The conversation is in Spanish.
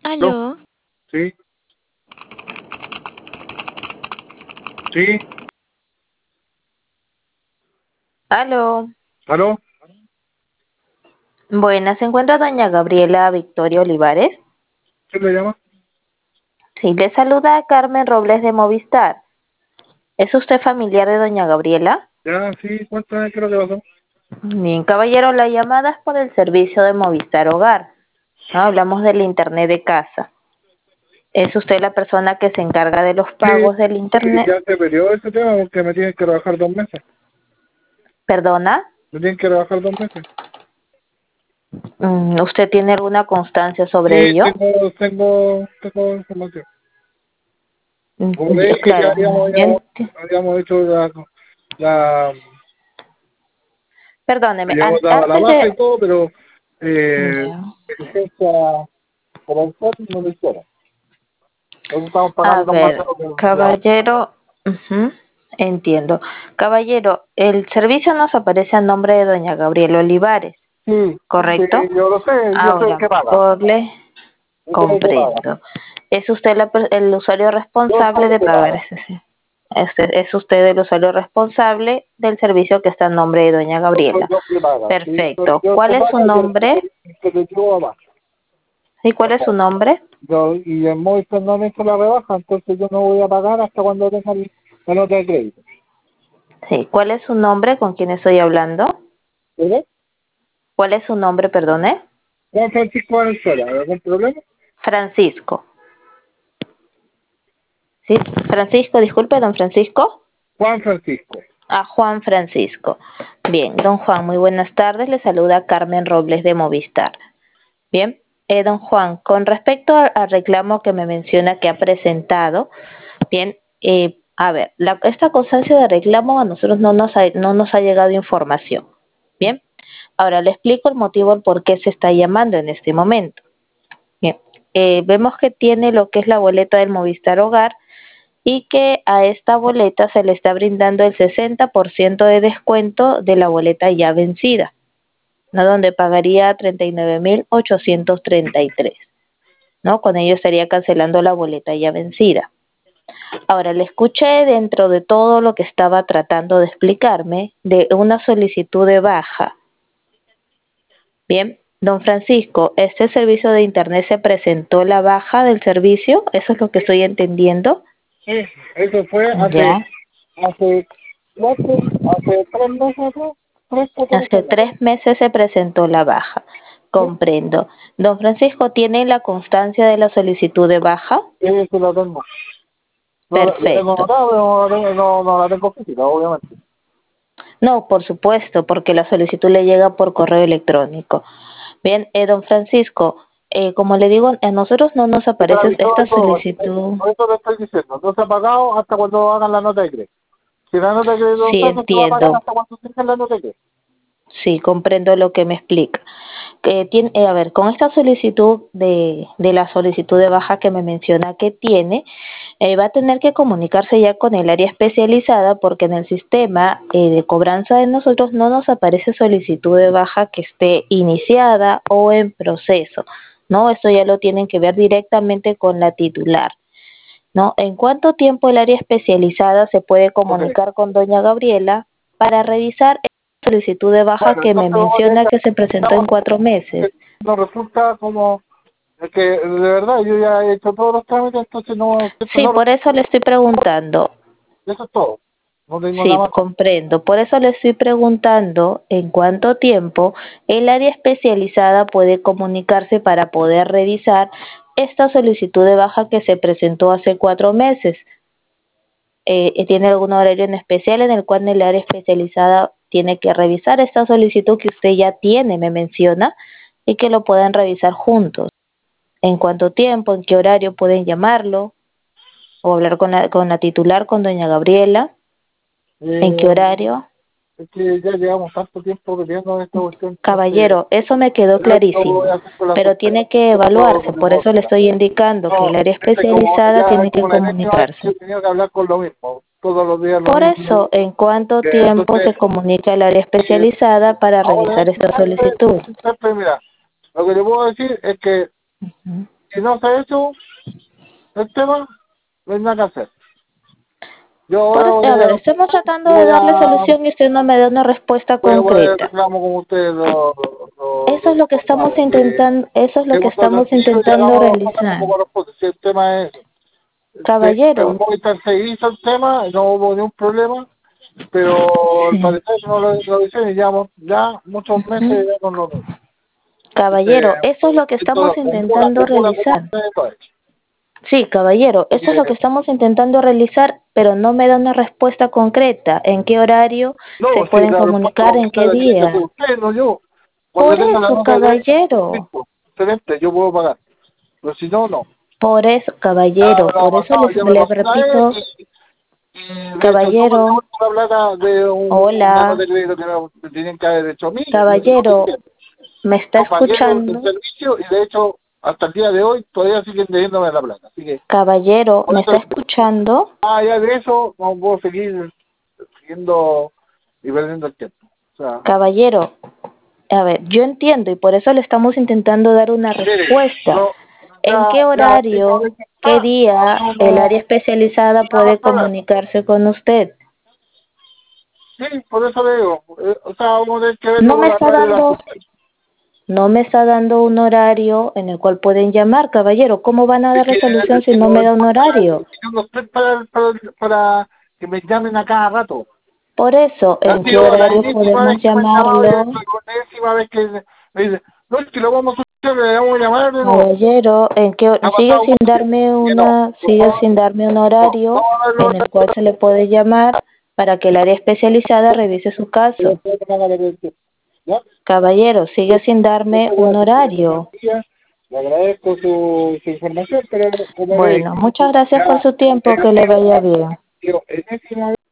¿No? Aló, Sí, sí, aló. ¿aló? Buenas, ¿se encuentra doña Gabriela Victoria Olivares? ¿Quién le llama? Sí, le saluda Carmen Robles de Movistar. ¿Es usted familiar de doña Gabriela? Ya, sí, cuéntame qué es lo que pasó. Bien, caballero, la llamada es por el servicio de Movistar Hogar. No, hablamos del internet de casa. ¿Es usted la persona que se encarga de los Sí, pagos del sí, internet? ya se perdió ese tema porque me tienen que rebajar 2 meses. ¿Perdona? Me tienen que rebajar 2 meses. ¿Usted tiene alguna constancia sobre Sí, ello? tengo información. Como le dije, ya Claro, habíamos hecho la perdóneme, habíamos dado la antes baja y de... todo, pero Ya. licencia para el cual no lo hicieron. Nosotros estamos A pagando más de ver, lo que la... caballero, ujú, entiendo. Caballero, el servicio nos aparece a nombre de doña Gabriela Olivares, Sí, sí, ¿correcto? yo sé Ahora, que paga. por le Yo sé que paga. comprendo. ¿Es usted el usuario Yo responsable sé de que pagar paga. ese sí? Es usted el usuario responsable del servicio que está a nombre de doña Yo soy Gabriela. yo que paga. Sí, Perfecto. yo ¿Cuál que es su paga y el nombre? que le llevo abajo. ¿Y cuál es su nombre? Y el Movistar no han hecho la rebaja, entonces yo no voy a pagar hasta cuando tenga la nota de crédito. Sí, ¿cuál es su nombre? ¿Con quién estoy hablando? ¿Verdad? ¿Cuál es su nombre, perdone? Juan Francisco Valenzuela, ¿algún problema? Francisco. Sí, Francisco, disculpe, don Francisco. Juan Francisco. A Juan Francisco. Bien, don Juan, muy buenas tardes. Le saluda Carmen Robles de Movistar. Bien, don Juan, con respecto al reclamo que me menciona que ha presentado, bien, a ver, esta constancia de reclamo a nosotros no nos ha llegado información. Bien, ahora le explico el motivo por qué se está llamando en este momento. Bien, vemos que tiene lo que es la boleta del Movistar Hogar y que a esta boleta se le está brindando el 60% de descuento de la boleta ya vencida, ¿no? Donde pagaría 39.833, ¿no? Con ello estaría cancelando la boleta ya vencida. Ahora, le escuché dentro de todo lo que estaba tratando de explicarme de una solicitud de baja. Bien, don Francisco, ¿este servicio de internet se presentó la baja del servicio? ¿Eso es lo que estoy entendiendo? Sí, eso fue Ya. hace 3 meses atrás, 4 meses Hace atrás. 3 meses se presentó la baja. ¿Sí? Comprendo. Don Francisco, ¿tiene la constancia de la solicitud de baja? Sí, la tengo. No la tengo Perfecto. anotada, pero no la tengo física, obviamente. No, por supuesto, porque la solicitud le llega por correo electrónico. Bien, don Francisco, como le digo, a nosotros no nos Y aparece esta todo, solicitud. por eso le estoy diciendo, no se ha pagado hasta cuando hagan la nota de crédito. Si la nota de crédito no Sí, está, no se va a pagar entiendo. hasta cuando tengan la nota de crédito. Sí, comprendo lo que me explica. A ver, con esta solicitud de la solicitud de baja que me menciona que tiene, va a tener que comunicarse ya con el área especializada porque en el sistema de cobranza de nosotros no nos aparece solicitud de baja que esté iniciada o en proceso, ¿no? Esto ya lo tienen que ver directamente con la titular, ¿no? ¿En cuánto tiempo el área especializada se puede Ok. comunicar con doña Gabriela para revisar esta solicitud de baja Bueno, que me entonces vamos a tener menciona que se presentó en 4 meses? que nos resulta como que de verdad yo ya he hecho todos los trámites, entonces Sí, no por eso le estoy preguntando. eso es todo. No tengo Sí, nada más. comprendo. Por eso le estoy preguntando en cuánto tiempo el área especializada puede comunicarse para poder revisar esta solicitud de baja que se presentó hace 4 meses. ¿Tiene algún horario en especial en el cual el área especializada tiene que revisar esta solicitud que usted ya tiene, me menciona, y que lo puedan revisar juntos? ¿En cuánto tiempo, en qué horario pueden llamarlo o hablar con la titular, con doña Gabriela? ¿En qué Eh, horario? es que ya llevamos tanto tiempo peleando en esta cuestión, entonces Caballero, eso me quedó yo esto lo voy a clarísimo, hacer con la pero tiene que yo evaluarse, no por puedo eso le esperar. estoy indicando que el No, área como especializada ya tiene que como la enésima vez que he comunicarse. tenido que hablar con lo mismo, todos los días lo Por mismo, eso, ¿en cuánto que tiempo entonces se comunica el área eh, especializada para ahora revisar esta solicitud? siempre, mira, lo que le puedo decir es que Ujú. si no se ha hecho el tema, no hay nada que hacer. Yo ahora A ver, estamos tratando de darle solución y usted no me da una respuesta voy a poner concreta. reclamo con ustedes Eso es lo que estamos intentando, eso es lo que hemos tratado estamos tranquilo y intentando hagamos las cosas realizar. como corresponde. Si el tema es Caballero, se hizo el tema, no hubo ningún problema, pero al sí. parecer no lo dicen y ya muchos meses ya no lo ven. Caballero, eso es lo que estamos Entonces, intentando realizar. de todo esto. Sí, caballero, eso es lo que estamos intentando realizar, pero no me da una respuesta concreta. ¿En qué horario No, se si pueden la respuesta comunicar? ¿En concreta qué la tiene que hacer día? usted, no yo. Por Cuando tenga la eso, nota de caballero. listo, excelente, yo puedo pagar. Pero si no, no. Por eso, Ya caballero, me lo ha por eso pasado, ya me le pasó una vez repito, y de hecho yo me caballero, devuelvo la plata de una nota hola, de crédito que me tenían que haber hecho a mí y no lo caballero, hicieron. ¿me está Yo pagué el escuchando? servicio y de hecho hasta el día de hoy todavía siguen debiéndome la plata. Así que Caballero, por ¿me está eso, escuchando? allá de eso no puedo seguir siguiendo y perdiendo el tiempo. O sea, Caballero, a ver, yo entiendo y por eso le estamos intentando dar una mire, respuesta. no, ¿En qué ya, la última horario, vez que qué está, día el área especializada no puede problema. comunicarse con usted? Sí, por eso le digo, o sea, vamos a tener que verlo No con me la está radio de la dando, no me está dando un horario en el cual pueden llamar, caballero. ¿Cómo van a es dar resolución si que no no me da un importa, horario? yo no estoy para que me llamen a cada rato. Por eso, Ha ¿en qué sido la horario enésima vez podemos que me han llamado y es llamarlo? la enésima vez que me dicen, no, es que lo vamos a hacer, le vamos a llamar de nuevo. Caballero, Ha sigue pasado sin mucho tiempo. darme Y no, por sigue favor, sin darme un no, horario vamos a verlo en el cual se le puede llamar para que el área especializada revise su caso. ¿ya? Caballero, sigue sin darme Muchas un gracias por su horario. partida. Le agradezco su información, pero como le Bueno, dije, muchas gracias por ya su tiempo, que le vaya bien. enésima